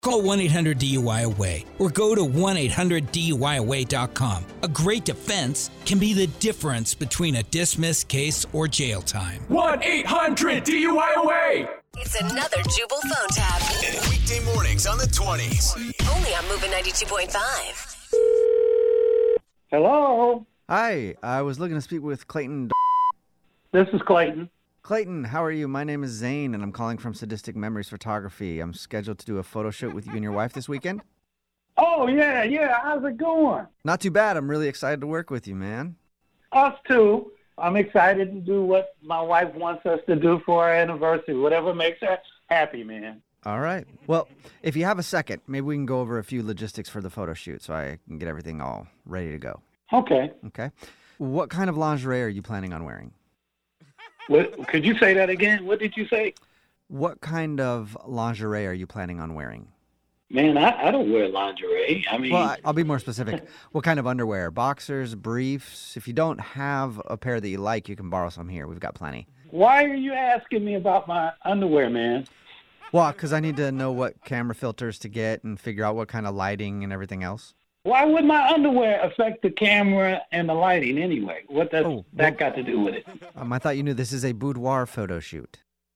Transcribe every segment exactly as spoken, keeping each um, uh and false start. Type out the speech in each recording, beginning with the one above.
Call one eight hundred D U I away or go to one eight hundred D U I away dot com. A great defense can be the difference between a dismissed case or jail time. one eight hundred D U I away! It's another Jubal phone tab. Weekday mornings on the twenties. Only on Moving ninety-two point five. Hello, Hi, I was looking to speak with Clayton. this is Clayton. Clayton, how are you? My name is Zane, and I'm calling from Sadistic Memories Photography. I'm scheduled to do a photo shoot with you and your wife this weekend. Oh, yeah, yeah, how's it going? Not too bad. I'm really excited to work with you, man. Us too. I'm excited to do what my wife wants us to do for our anniversary, whatever makes her happy, man. All right. Well, if you have a second, maybe we can go over a few logistics for the photo shoot so I can get everything all ready to go. Okay. Okay. What kind of lingerie are you planning on wearing? What, could you say that again? What did you say? What kind of lingerie are you planning on wearing? Man, I, I don't wear lingerie. I mean, Well, I- I'll be more specific. What kind of underwear? Boxers, briefs? If you don't have a pair that you like, you can borrow some here. We've got plenty. why are you asking me about my underwear, man? Well, because I need to know what camera filters to get and figure out what kind of lighting and everything else. Why would my underwear affect the camera and the lighting anyway? What does Oh, that well- got to do with it? Um, I thought you knew this is a boudoir photo shoot.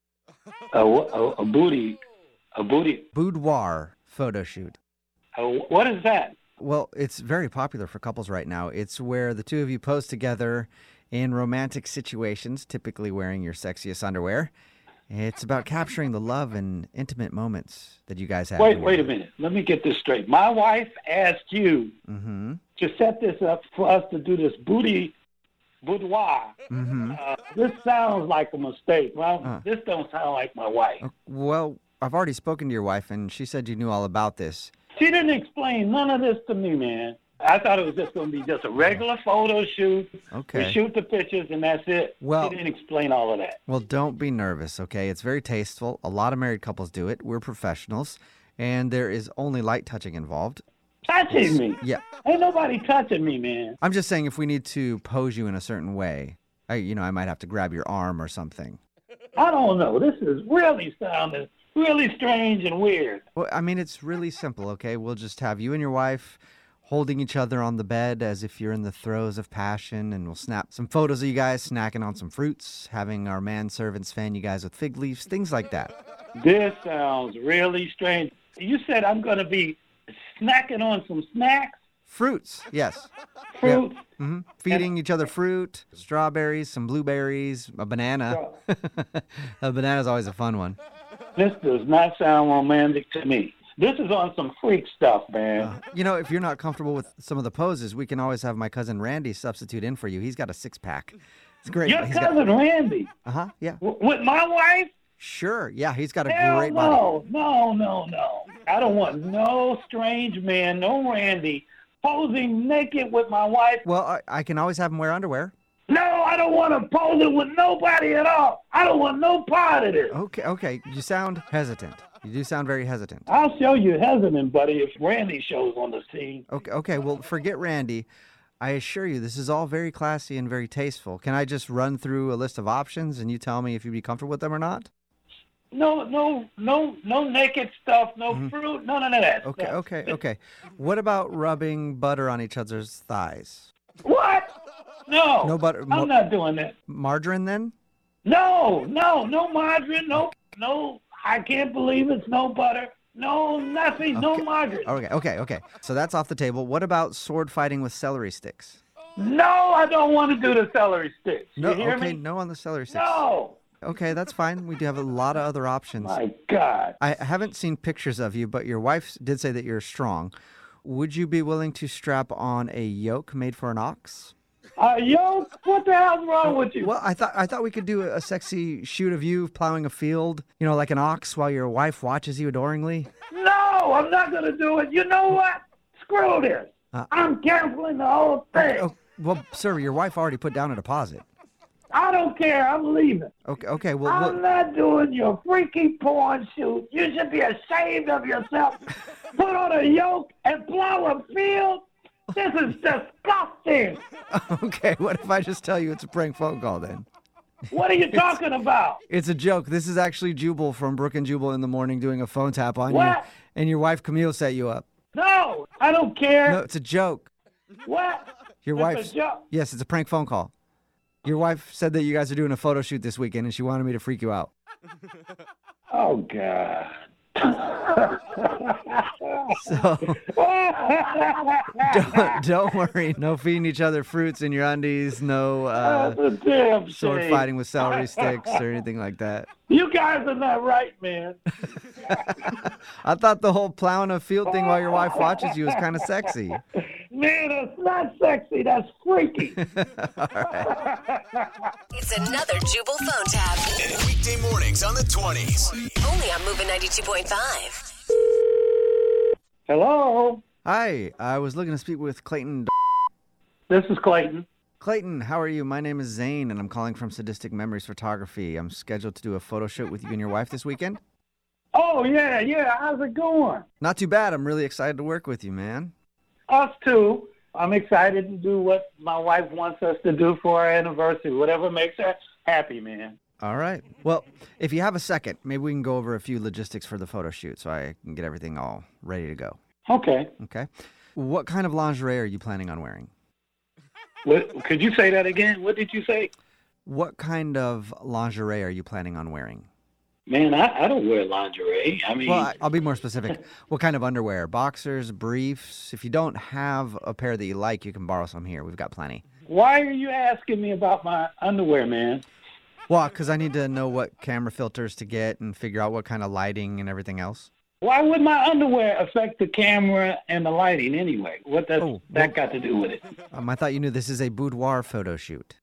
A, a, a booty, a booty. Boudoir photo shoot. A, what is that? Well, it's very popular for couples right now. It's where the two of you pose together in romantic situations, typically wearing your sexiest underwear. It's about capturing the love and intimate moments that you guys have. Wait, wait a minute. Let me get this straight. My wife asked you Mm-hmm. to set this up for us to do this booty boudoir. Mm-hmm. Uh, this sounds like a mistake. Well, Uh. this don't sound like my wife. Well, I've already spoken to your wife, and she said you knew all about this. She didn't explain none of this to me, man. I thought it was just going to be just a regular photo shoot. Okay. We shoot the pictures, and that's it. Well- She didn't explain all of that. Well, don't be nervous, okay? It's very tasteful. A lot of married couples do it. We're professionals, and there is only light touching involved. Touching me. Yeah. Ain't nobody touching me, man. I'm just saying if we need to pose you in a certain way, I, you know, I might have to grab your arm or something. I don't know. This is really sounding really strange and weird. Well, I mean, it's really simple, okay? We'll just have you and your wife holding each other on the bed as if you're in the throes of passion, and we'll snap some photos of you guys snacking on some fruits, having our manservants fan you guys with fig leaves, things like that. This sounds really strange. You said I'm going to be snacking on some snacks, Fruits, yes. fruit. hmm Feeding each other fruit, strawberries, some blueberries, a banana. A banana's always a fun one. This does not sound romantic to me. This is on some freak stuff, man. You know, if you're not comfortable with some of the poses, we can always have my cousin Randy substitute in for you. He's got a six-pack. It's great. Your He's cousin Randy, Got, uh-huh, yeah. w- with my wife? Sure, yeah, he's got a Hell great body. no, no, no, no. I don't want no strange man, no Randy, posing naked with my wife. Well, I, I can always have him wear underwear. No, I don't want to pose it with nobody at all. I don't want no part of this. Okay, okay. You sound hesitant. You do sound very hesitant. I'll show you hesitant, buddy, if Randy shows on the scene. Okay, okay. Well, forget Randy. I assure you, this is all very classy and very tasteful. Can I just run through a list of options and you tell me if you'd be comfortable with them or not? No, no, no, no naked stuff, no fruit, none of that. Mm-hmm. Okay, stuff. okay, okay. What about rubbing butter on each other's thighs? What? No. No butter. I'm mo- not doing that. Margarine then? No, no, no margarine, no, no. I can't believe it's no butter, no nothing, no Okay. margarine. Okay, okay, okay. So that's off the table. What about sword fighting with celery sticks? No, I don't want to do the celery sticks. No, you hear okay, me? no on the celery sticks. No. Okay, that's fine. We do have a lot of other options. My God. I haven't seen pictures of you, but your wife did say that you're strong. Would you be willing to strap on a yoke made for an ox? Uh, yo, what the hell's wrong with you? Well, I thought I thought we could do a sexy shoot of you plowing a field, you know, like an ox, while your wife watches you adoringly. No, I'm not going to do it. You know what? Screw this. Uh, I'm canceling the whole thing. Oh, well, sir, your wife already put down a deposit. I don't care. I'm leaving. Okay, okay. Well, I'm well not doing your freaky porn shoot. You should be ashamed of yourself. Put on a yoke and plow a field. This is disgusting. okay. What if I just tell you it's a prank phone call then? What are you talking about? It's a joke. This is actually Jubal from Brook and Jubal in the Morning doing a phone tap on you. What? And your wife Camille set you up. No, I don't care. No, it's a joke. What? Your It's wife's a joke. Yes, it's a prank phone call. Your wife said that you guys are doing a photo shoot this weekend and she wanted me to freak you out. Oh, God. So don't, don't worry. No feeding each other fruits in your undies. No uh, That's a damn sword shame. fighting with celery sticks or anything like that. You guys are not right, man. I thought the whole plowing a field thing while your wife watches you was kind of sexy. Man, it's not sexy. That's freaky. It's another Jubal phone tab. Weekday mornings on the twenties. Only on Moving ninety-two point five. Hello, Hi, I was looking to speak with Clayton. this is Clayton. Clayton, how are you? My name is Zane, and I'm calling from Sadistic Memories Photography. I'm scheduled to do a photo shoot with you and your wife this weekend. Oh, yeah, yeah. How's it going? Not too bad. I'm really excited to work with you, man. Us too. I'm excited to do what my wife wants us to do for our anniversary, whatever makes her happy, man. All right. Well, if you have a second, maybe we can go over a few logistics for the photo shoot so I can get everything all ready to go. Okay. Okay. What kind of lingerie are you planning on wearing? What, could you say that again? What did you say? What kind of lingerie are you planning on wearing? Man, I, I don't wear lingerie. I mean, Well, I- I'll be more specific. What kind of underwear? Boxers, briefs? If you don't have a pair that you like, you can borrow some here. We've got plenty. why are you asking me about my underwear, man? Well, because I need to know what camera filters to get and figure out what kind of lighting and everything else. Why would my underwear affect the camera and the lighting anyway? What does Oh, that well- got to do with it? Um, I thought you knew this is a boudoir photo shoot.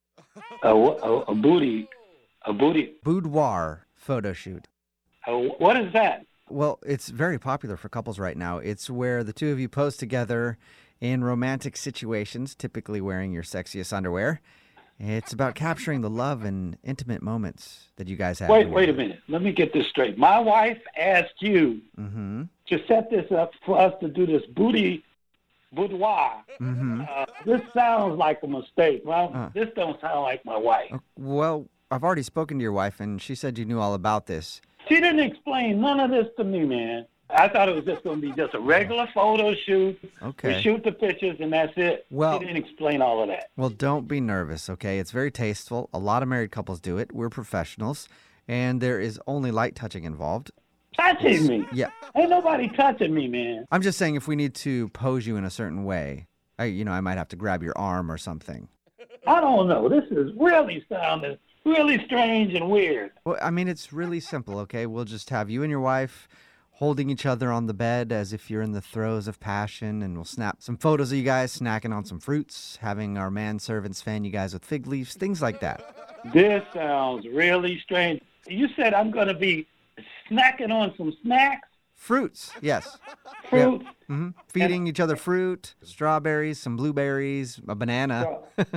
A, a, a booty, a booty. Boudoir photo shoot. A, what is that? Well, it's very popular for couples right now. It's where the two of you pose together in romantic situations, typically wearing your sexiest underwear. It's about capturing the love and intimate moments that you guys have. Wait, wait a minute. Let me get this straight. My wife asked you Mm-hmm. to set this up for us to do this booty boudoir. Mm-hmm. Uh, this sounds like a mistake. Well, Uh. this don't sound like my wife. Well, I've already spoken to your wife, and she said you knew all about this. She didn't explain none of this to me, man. I thought it was just going to be just a regular photo shoot. Okay. We shoot the pictures and that's it. Well- She didn't explain all of that. Well, don't be nervous, okay? It's very tasteful. A lot of married couples do it. We're professionals, and there is only light touching involved. Touching me. Yeah. Ain't nobody touching me, man. I'm just saying if we need to pose you in a certain way, I, you know, I might have to grab your arm or something. I don't know. This is really sounding really strange and weird. Well, I mean, it's really simple, okay? We'll just have you and your wife holding each other on the bed as if you're in the throes of passion, and we'll snap some photos of you guys snacking on some fruits, having our manservants fan you guys with fig leaves, things like that. This sounds really strange. You said I'm going to be snacking on some snacks, Fruits, yes. fruit. hmm Feeding each other fruit, strawberries, some blueberries, a banana.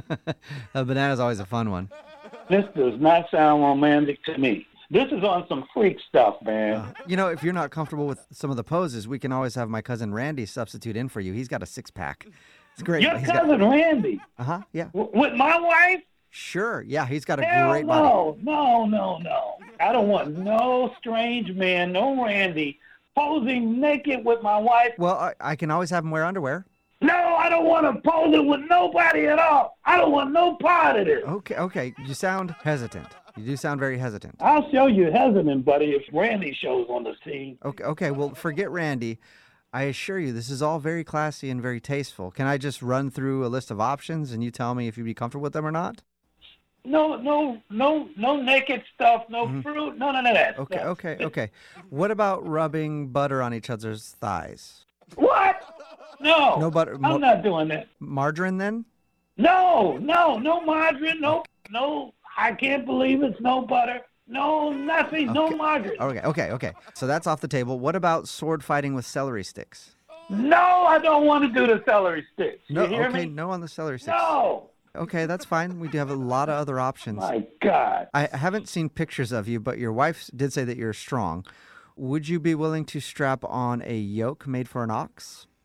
A banana's always a fun one. This does not sound romantic to me. This is on some freak stuff, man. You know, if you're not comfortable with some of the poses, we can always have my cousin Randy substitute in for you. He's got a six-pack. It's great. Your He's cousin Randy, Got, uh-huh, yeah. w- with my wife? Sure, yeah, he's got a Hell great body. no, no, no, no. I don't want no strange man, no Randy, posing naked with my wife. Well, I, I can always have him wear underwear. No, I don't want to pose it with nobody at all. I don't want no part of this. Okay, okay. You sound hesitant. You do sound very hesitant. I'll show you hesitant, buddy, if Randy shows on the scene. Okay, okay. Well, forget Randy. I assure you, this is all very classy and very tasteful. Can I just run through a list of options and you tell me if you'd be comfortable with them or not? No, no, no, no naked stuff, no fruit, none of that. Mm-hmm. Okay, stuff. okay, okay. What about rubbing butter on each other's thighs? What? No. No butter- I'm mo- not doing that. Margarine then? No, no, no margarine, no, no. I can't believe it's no butter, no nothing, no Okay. margarine. Okay, okay, okay. So that's off the table. What about sword fighting with celery sticks? No, I don't want to do the celery sticks. You No, hear okay, me? no on the celery sticks. No. Okay, that's fine. We do have a lot of other options. My God. I haven't seen pictures of you, but your wife did say that you're strong. Would you be willing to strap on a yoke made for an ox?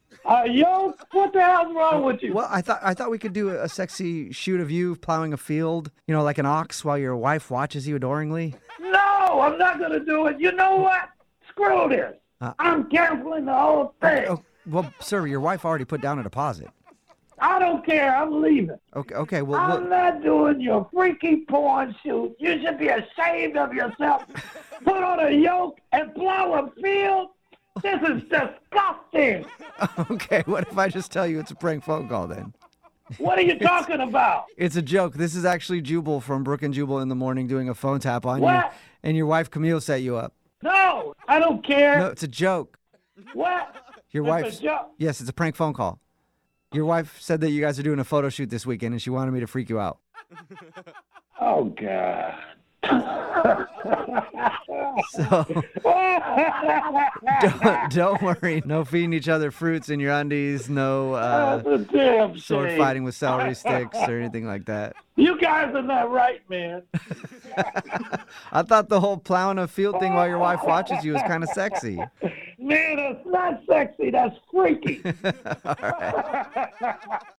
A yoke? What the hell's wrong with you? Well, I thought I thought we could do a sexy shoot of you plowing a field, you know, like an ox, while your wife watches you adoringly. No, I'm not going to do it. You know what? Screw this. Uh, I'm canceling the whole thing. Oh, well, sir, your wife already put down a deposit. I don't care. I'm leaving. Okay, okay. Well, I'm well not doing your freaky porn shoot. You should be ashamed of yourself. Put on a yoke and plow a field. This is disgusting. okay. What if I just tell you it's a prank phone call then? What are you talking about? It's a joke. This is actually Jubal from Brook and Jubal in the Morning doing a phone tap on What? you, and your wife Camille set you up. No, I don't care. No, it's a joke. What? Your It's wife's a joke. yes, it's a prank phone call. Your wife said that you guys are doing a photo shoot this weekend, and she wanted me to freak you out. Oh, God. So don't, don't worry. No feeding each other fruits in your undies. No uh, That's a damn sword shame. fighting with celery sticks or anything like that. You guys are not right, man. I thought the whole plowing a field thing while your wife watches you was kind of sexy. Man, that's not sexy. That's freaky. All right.